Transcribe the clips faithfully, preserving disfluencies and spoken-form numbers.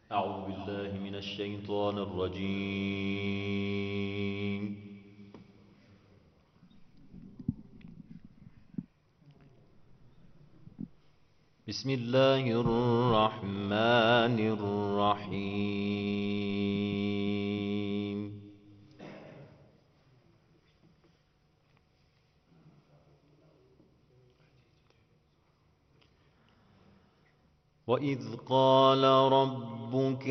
أعوذ بالله من الشيطان الرجيم. بسم الله الرحمن الرحيم. وإذ قال ربك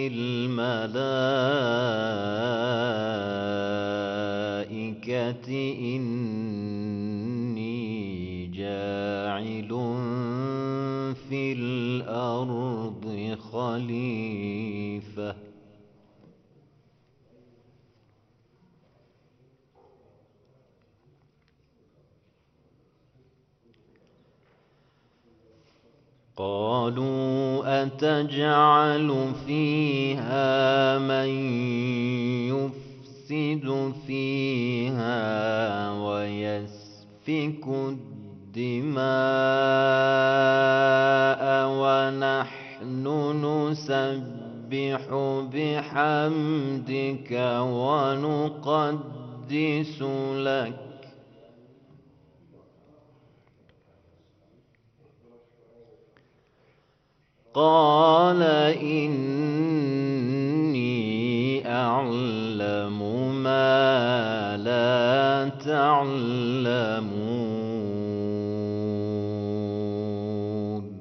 للملائكة إني جاعل في الأرض خليفة قالوا أتجعل فيها من يفسد فيها ويسفك الدماء ونحن نسبح بحمدك ونقدس لك قال إني أعلم ما لا تعلمون.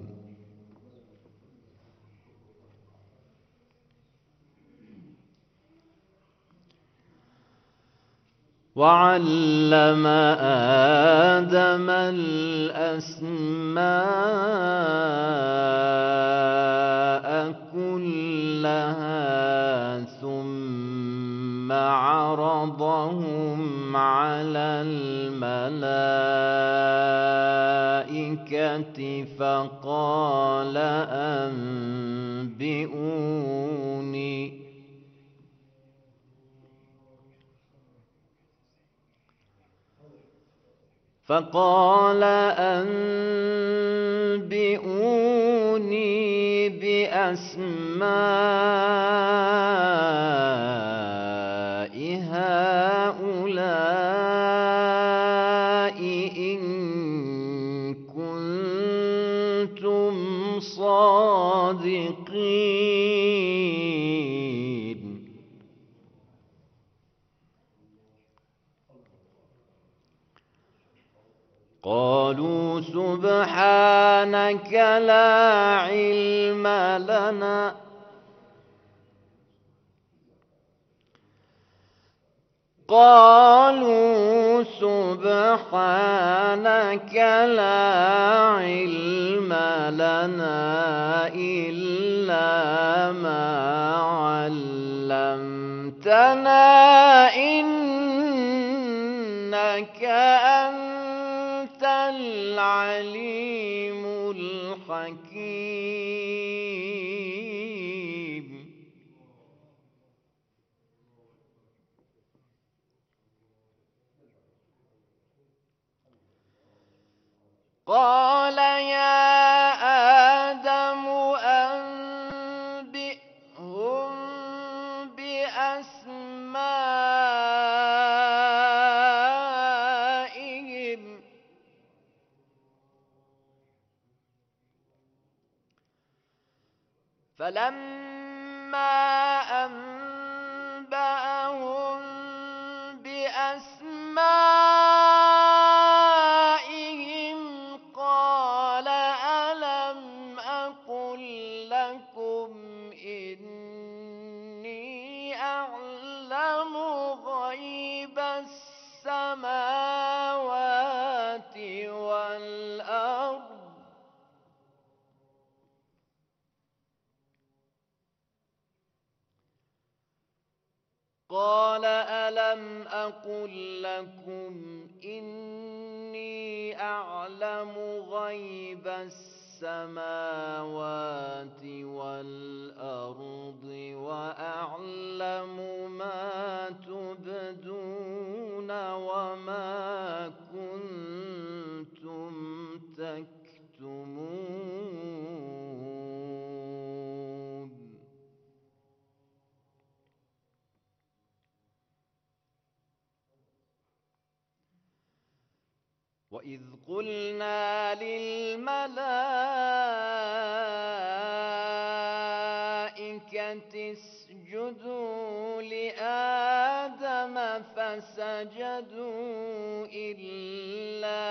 وعلم آدم الأسماء كلها ثم عرضهم على الملائكة فقال أنبئوني فقال أنبئوني بأسماء هؤلاء إن كنتم صادقين. قالوا سبحانك لا علم لنا قالوا سبحانك لا علم لنا إلا ما علمتنا إنك أنت العليم الحكيم. قال يا آدم أنبئهم بأسمائهم فلما أنبأهم بأسمائهم قال ألم أقل لكم إني أعلم غيب السماوات والأرض قال ألم أقل لكم إني أعلم غيب السماوات والأرض وأعلم ما تبدون وما كنتم تكتمون. وإذ قلنا للملائكة اسجدوا لآدم فسجدوا إلا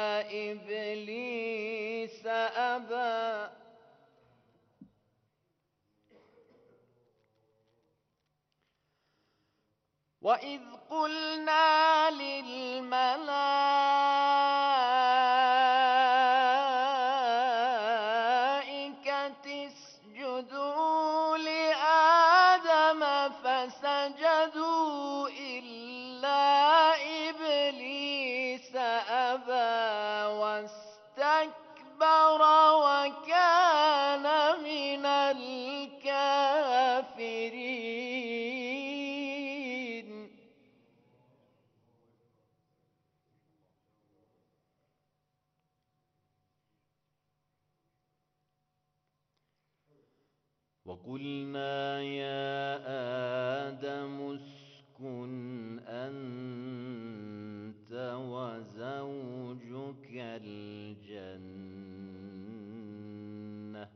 إبليس أبى وإذ قلنا للملائكة اسجدوا لآدم فسجدوا إلا إبليس أبى واستكبر وكان من الكافرين. وقلنا يا آدم اسكن أنت وزوجك الجنة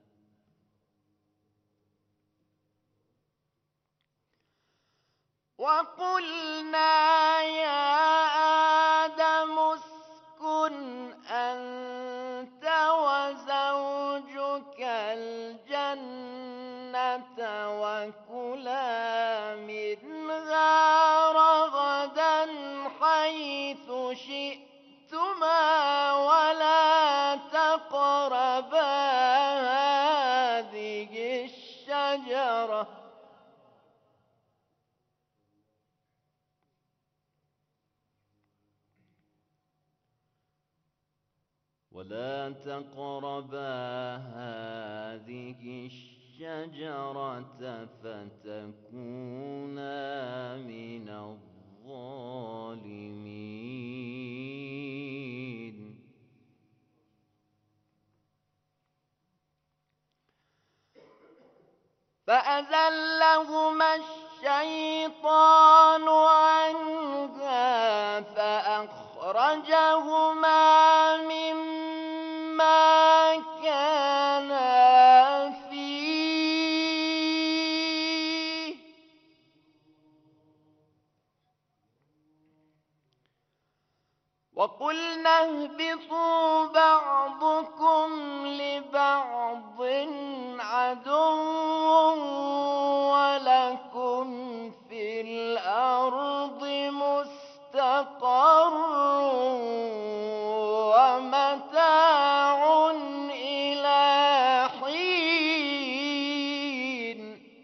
وقلنا يا آدم اسكن أنت وزوجك الجنة وكلا منها رغدا حيث شئتما ولا تقربا هذه الشجرة ولا تقربا هذه الشجرة فتكونا من الظالمين. فأزلهما الشيطان عنها فأخرجهما مما كانا فيه وقلنا اهبطوا بعضكم لبعض عدو ولكم في الأرض مستقر ومتاع إلى حين.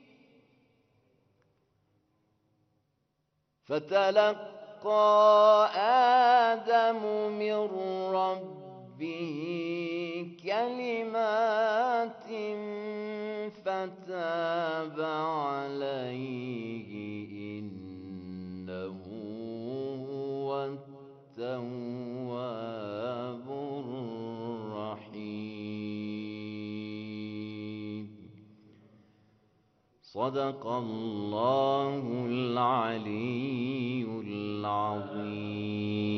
فتلقى آدم من ربه كلمات فتاب عليه إنه هو التواب الرحيم. صدق الله العلي العظيم.